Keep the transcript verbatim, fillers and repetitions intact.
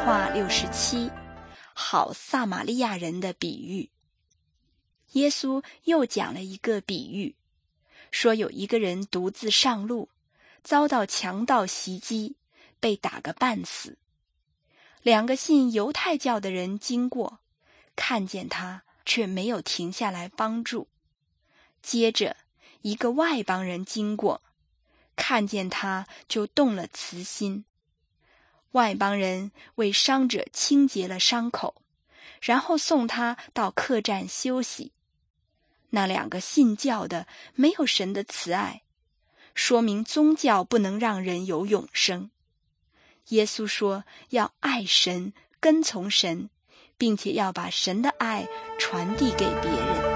话六十七，好撒玛利亚人的比喻。耶稣又讲了一个比喻，说有一个人独自上路，遭到强盗袭击，被打个半死。两个信犹太教的人经过，看见他，却没有停下来帮助。接着一个外邦人经过，看见他就动了慈心。外邦人为伤者清洁了伤口，然后送他到客栈休息。那两个信教的没有神的慈爱，说明宗教不能让人有永生。耶稣说要爱神，跟从神，并且要把神的爱传递给别人。